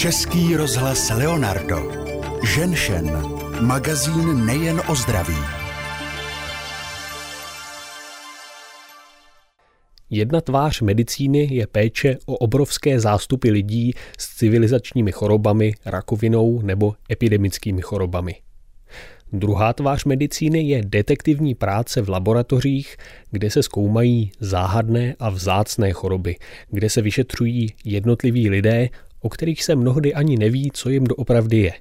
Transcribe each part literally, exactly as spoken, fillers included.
Český rozhlas Leonardo. Ženšen. Magazín nejen o zdraví. Jedna tvář medicíny je péče o obrovské zástupy lidí s civilizačními chorobami, rakovinou nebo epidemickými chorobami. Druhá tvář medicíny je detektivní práce v laboratořích, kde se zkoumají záhadné a vzácné choroby, kde se vyšetřují jednotliví lidé, o kterých se mnohdy ani neví, co jim doopravdy je.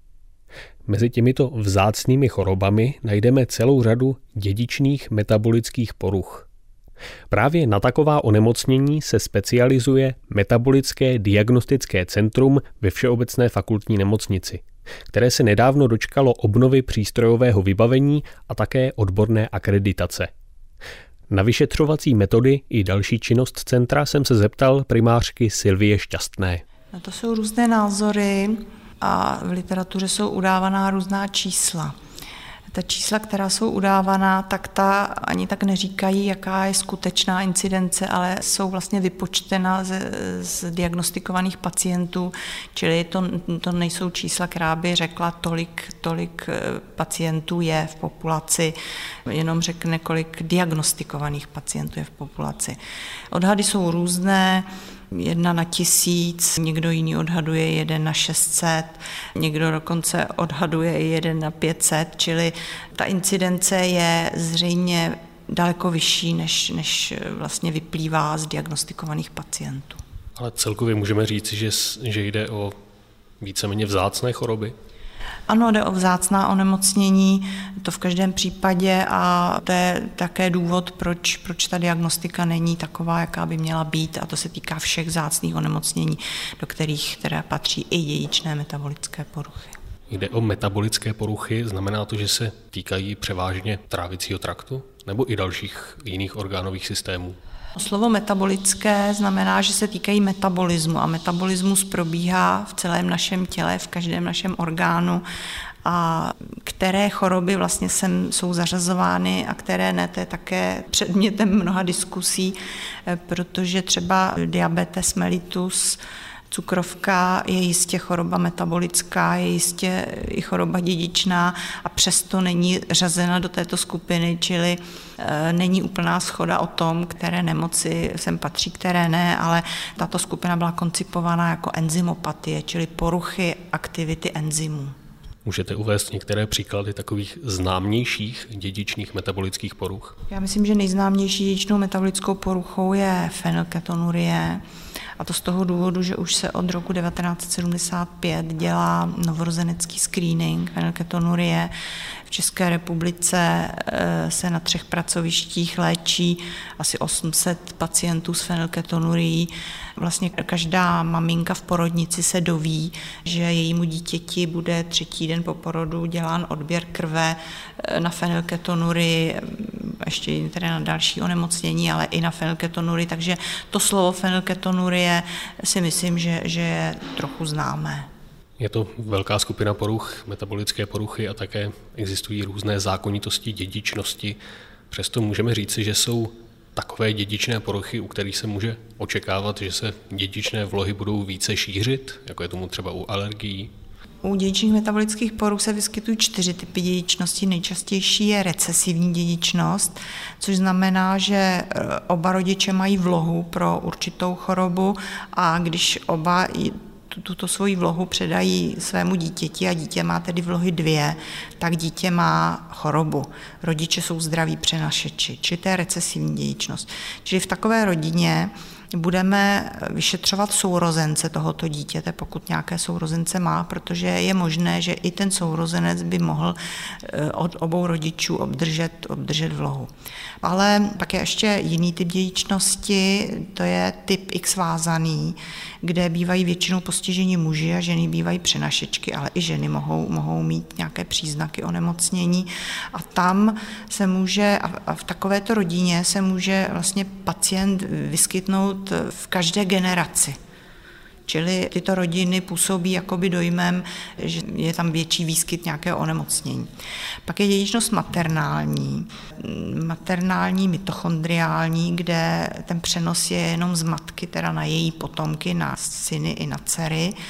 Mezi těmito vzácnými chorobami najdeme celou řadu dědičných metabolických poruch. Právě na taková onemocnění se specializuje Metabolické diagnostické centrum ve Všeobecné fakultní nemocnici, které se nedávno dočkalo obnovy přístrojového vybavení a také odborné akreditace. Na vyšetřovací metody i další činnost centra jsem se zeptal primářky Silvie Šťastné. No to jsou různé názory a v literatuře jsou udávaná různá čísla. Ta čísla, která jsou udávaná, tak ta ani tak neříkají, jaká je skutečná incidence, ale jsou vlastně vypočtena z, z diagnostikovaných pacientů, čili to, to nejsou čísla, která by řekla, tolik, tolik pacientů je v populaci, jenom řekne, kolik diagnostikovaných pacientů je v populaci. Odhady jsou různé, jedna na tisíc, někdo jiný odhaduje jeden na šest set, někdo dokonce odhaduje jeden na pět set, čili ta incidence je zřejmě daleko vyšší, než, než vlastně vyplývá z diagnostikovaných pacientů. Ale celkově můžeme říci, že, že jde o víceméně vzácné choroby? Ano, jde o vzácná onemocnění, to v každém případě a to je také důvod, proč, proč ta diagnostika není taková, jaká by měla být a to se týká všech vzácných onemocnění, do kterých teda patří i dědičné metabolické poruchy. Jde o metabolické poruchy, znamená to, že se týkají převážně trávicího traktu nebo i dalších jiných orgánových systémů? Slovo metabolické znamená, že se týkají metabolismu a metabolismus probíhá v celém našem těle, v každém našem orgánu a které choroby vlastně sem jsou zařazovány a které ne, to je také předmětem mnoha diskusí, protože třeba diabetes mellitus, cukrovka je jistě choroba metabolická, je jistě i choroba dědičná a přesto není řazena do této skupiny, čili e, není úplná shoda o tom, které nemoci sem patří, které ne, ale tato skupina byla koncipovaná jako enzymopatie, čili poruchy aktivity enzymů. Můžete uvést některé příklady takových známějších dědičných metabolických poruch? Já myslím, že nejznámější dědičnou metabolickou poruchou je fenylketonurie. A to z toho důvodu, že už se od roku devatenáct set sedmdesát pět dělá novorozenecký screening fenylketonurie. V České republice se na třech pracovištích léčí asi osm set pacientů s fenylketonurií. Vlastně každá maminka v porodnici se doví, že jejímu dítěti bude třetí den po porodu dělán odběr krve na fenylketonurii, ještě tedy na další onemocnění, ale i na fenylketonurii. Takže to slovo fenylketonurie si myslím, že, že je trochu známé. Je to velká skupina poruch, metabolické poruchy a také existují různé zákonitosti dědičnosti. Přesto můžeme říci, že jsou takové dědičné poruchy, u kterých se může očekávat, že se dědičné vlohy budou více šířit, jako je tomu třeba u alergií. U dědičných metabolických poruch se vyskytují čtyři typy dědičnosti. Nejčastější je recesivní dědičnost, což znamená, že oba rodiče mají vlohu pro určitou chorobu a když oba tuto svoji vlohu předají svému dítěti a dítě má tedy vlohy dvě, tak dítě má chorobu. Rodiče jsou zdraví přenašeči, čili to je recesivní dědičnost. Čili v takové rodině budeme vyšetřovat sourozence tohoto dítěte, pokud nějaké sourozence má, protože je možné, že i ten sourozenec by mohl od obou rodičů obdržet, obdržet vlohu. Ale pak je ještě jiný typ dědičnosti, to je typ X vázaný, kde bývají většinou postiženi muži a ženy bývají přenašečky, ale i ženy mohou, mohou mít nějaké příznaky onemocnění a tam se může, a v takovéto rodině se může vlastně pacient vyskytnout v každé generaci. Čili tyto rodiny působí jakoby dojmem, že je tam větší výskyt nějakého onemocnění. Pak je dědičnost maternální, maternální mitochondriální, kde ten přenos je jenom z matky, teda na její potomky, na syny i na dcery.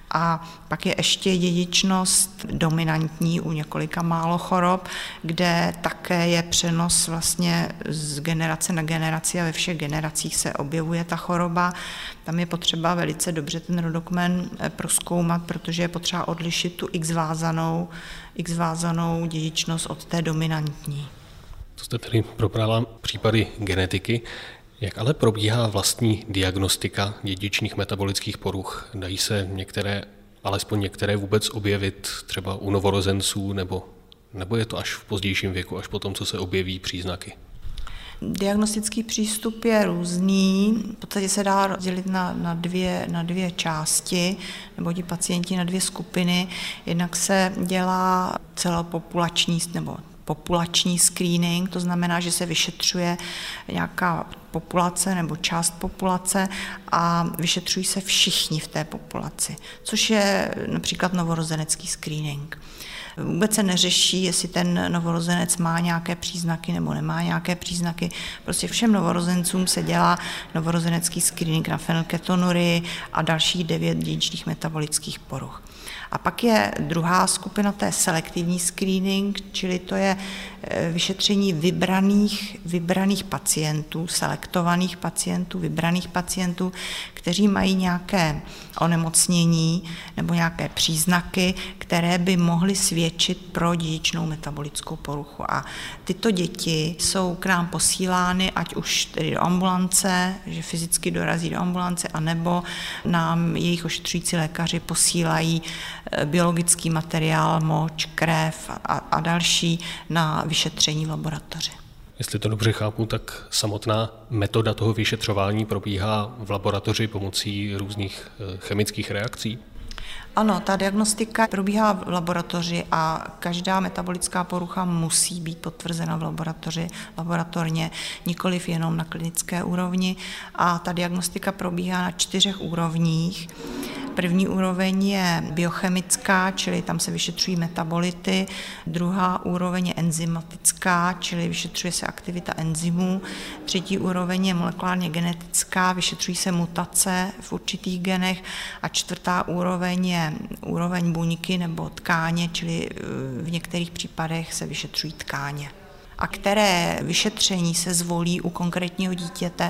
A pak je ještě dědičnost dominantní u několika málo chorob, kde také je přenos vlastně z generace na generaci a ve všech generacích se objevuje ta choroba. Tam je potřeba velice dobře ten rodokmen prozkoumat, protože je potřeba odlišit tu X-vázanou, X-vázanou dědičnost od té dominantní. To jste tedy probrala případy genetiky. Jak ale probíhá vlastní diagnostika dědičných metabolických poruch? Dají se některé, alespoň některé vůbec objevit třeba u novorozenců, nebo, nebo je to až v pozdějším věku, až po tom, co se objeví příznaky? Diagnostický přístup je různý, v podstatě se dá rozdělit na, na, dvě, na dvě části, nebo ti pacienti na dvě skupiny. Jednak se dělá celopopulační nebo populační screening, to znamená, že se vyšetřuje nějaká populace nebo část populace a vyšetřují se všichni v té populaci, což je například novorozenecký screening. Vůbec se neřeší, jestli ten novorozenec má nějaké příznaky nebo nemá nějaké příznaky. Prostě všem novorozencům se dělá novorozenecký screening na fenylketonurii a dalších devět dědičných metabolických poruch. A pak je druhá skupina, to je selektivní screening, čili to je vyšetření vybraných, vybraných pacientů, selektovaných pacientů, vybraných pacientů, kteří mají nějaké onemocnění nebo nějaké příznaky, které by mohly svědčit pro dědičnou metabolickou poruchu. A tyto děti jsou k nám posílány, ať už tedy do ambulance, že fyzicky dorazí do ambulance, anebo nám jejich ošetřující lékaři posílají biologický materiál, moč, krev a, a další na vyšetření v laboratoři. Jestli to dobře chápu, tak samotná metoda toho vyšetřování probíhá v laboratoři pomocí různých chemických reakcí? Ano, ta diagnostika probíhá v laboratoři a každá metabolická porucha musí být potvrzena v laboratoři, laboratorně, nikoliv jenom na klinické úrovni. A ta diagnostika probíhá na čtyřech úrovních. První úroveň je biochemická, čili tam se vyšetřují metabolity. Druhá úroveň je enzymatická, čili vyšetřuje se aktivita enzymů. Třetí úroveň je molekulárně genetická, vyšetřují se mutace v určitých genech. A čtvrtá úroveň je úroveň buňky nebo tkáně, čili v některých případech se vyšetřují tkáně. A které vyšetření se zvolí u konkrétního dítěte,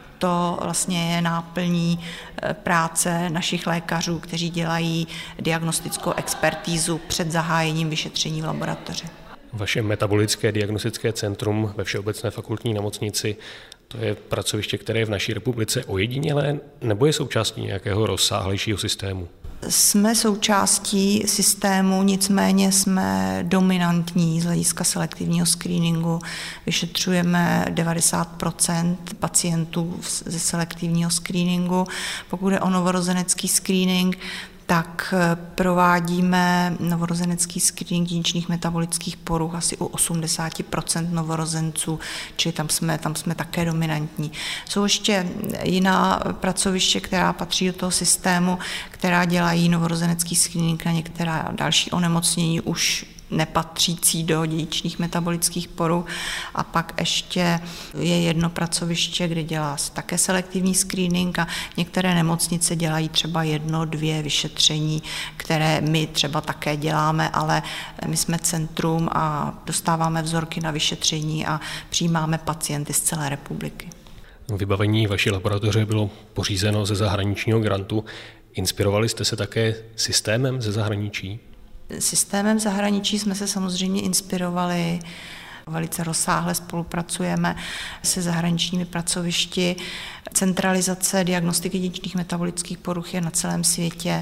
to vlastně je náplní práce našich lékařů, kteří dělají diagnostickou expertízu před zahájením vyšetření v laboratoři. Vaše metabolické diagnostické centrum ve Všeobecné fakultní nemocnici, to je pracoviště, které je v naší republice ojedinělé, nebo je součástí nějakého rozsáhlejšího systému? Jsme součástí systému, nicméně jsme dominantní z hlediska selektivního screeningu. Vyšetřujeme devadesát procent pacientů ze selektivního screeningu. Pokud je o novorozenecký screening, tak provádíme novorozenecký screening dědičných metabolických poruch asi u osmdesát procent novorozenců, čili tam jsme, tam jsme také dominantní. Jsou ještě jiná pracoviště, která patří do toho systému, která dělají novorozenecký screening na některá další onemocnění už nepatřící do dědičných metabolických poruch. A pak ještě je jedno pracoviště, kde dělá také selektivní screening a některé nemocnice dělají třeba jedno, dvě vyšetření, které my třeba také děláme, ale my jsme centrum a dostáváme vzorky na vyšetření a přijímáme pacienty z celé republiky. Vybavení vaší laboratoře bylo pořízeno ze zahraničního grantu. Inspirovali jste se také systémem ze zahraničí? Systémem zahraničí jsme se samozřejmě inspirovali, velice rozsáhle spolupracujeme se zahraničními pracovišti. Centralizace diagnostiky dědičných metabolických poruch je na celém světě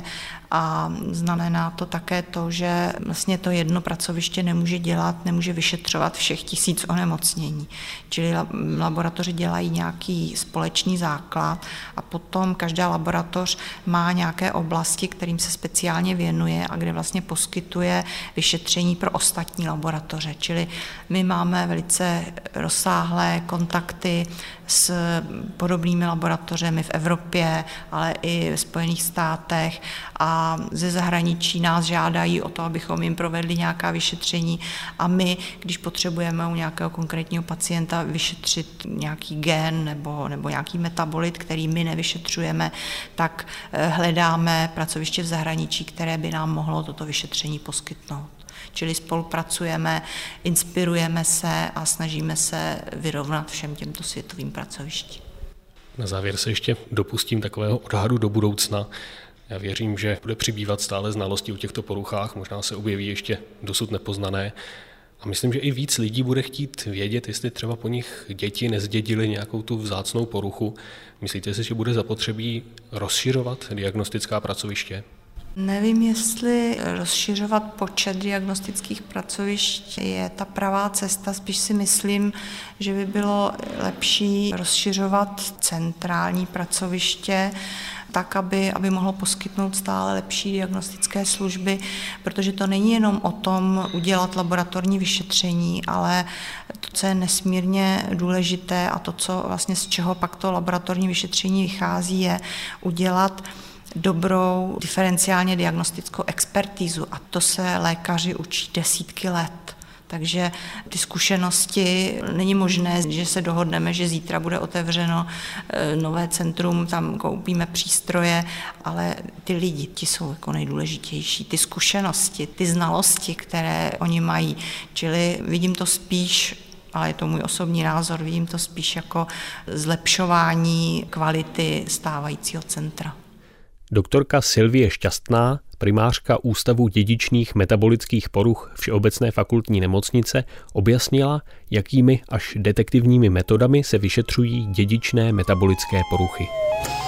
a znamená to také to, že vlastně to jedno pracoviště nemůže dělat, nemůže vyšetřovat všech tisíc onemocnění. Čili laboratoře dělají nějaký společný základ a potom každá laboratoř má nějaké oblasti, kterým se speciálně věnuje a kde vlastně poskytuje vyšetření pro ostatní laboratoře. Čili my máme velice rozsáhlé kontakty s podobnými laboratořemi v Evropě, ale i ve Spojených státech a ze zahraničí nás žádají o to, abychom jim provedli nějaká vyšetření a my, když potřebujeme u nějakého konkrétního pacienta vyšetřit nějaký gen nebo, nebo nějaký metabolit, který my nevyšetřujeme, tak hledáme pracoviště v zahraničí, které by nám mohlo toto vyšetření poskytnout. Čili spolupracujeme, inspirujeme se a snažíme se vyrovnat všem těmto světovým pracovištím. Na závěr se ještě dopustím takového odhadu do budoucna. Já věřím, že bude přibývat stále znalosti o těchto poruchách, možná se objeví ještě dosud nepoznané. A myslím, že i víc lidí bude chtít vědět, jestli třeba po nich děti nezdědily nějakou tu vzácnou poruchu. Myslíte si, že bude zapotřebí rozšiřovat diagnostická pracoviště? Nevím, jestli rozšiřovat počet diagnostických pracovišť je ta pravá cesta. Spíš si myslím, že by bylo lepší rozšiřovat centrální pracoviště, tak, aby, aby mohlo poskytnout stále lepší diagnostické služby, protože to není jenom o tom udělat laboratorní vyšetření, ale to, co je nesmírně důležité a to, co vlastně z čeho pak to laboratorní vyšetření vychází, je udělat dobrou diferenciálně diagnostickou expertízu a to se lékaři učí desítky let. Takže ty zkušenosti, není možné, že se dohodneme, že zítra bude otevřeno nové centrum, tam koupíme přístroje, ale ty lidi, ti jsou jako nejdůležitější, ty zkušenosti, ty znalosti, které oni mají. Čili vidím to spíš, ale je to můj osobní názor, vidím to spíš jako zlepšování kvality stávajícího centra. Doktorka Sylvie Šťastná, primářka Ústavu dědičných metabolických poruch Všeobecné fakultní nemocnice, objasnila, jakými až detektivními metodami se vyšetřují dědičné metabolické poruchy.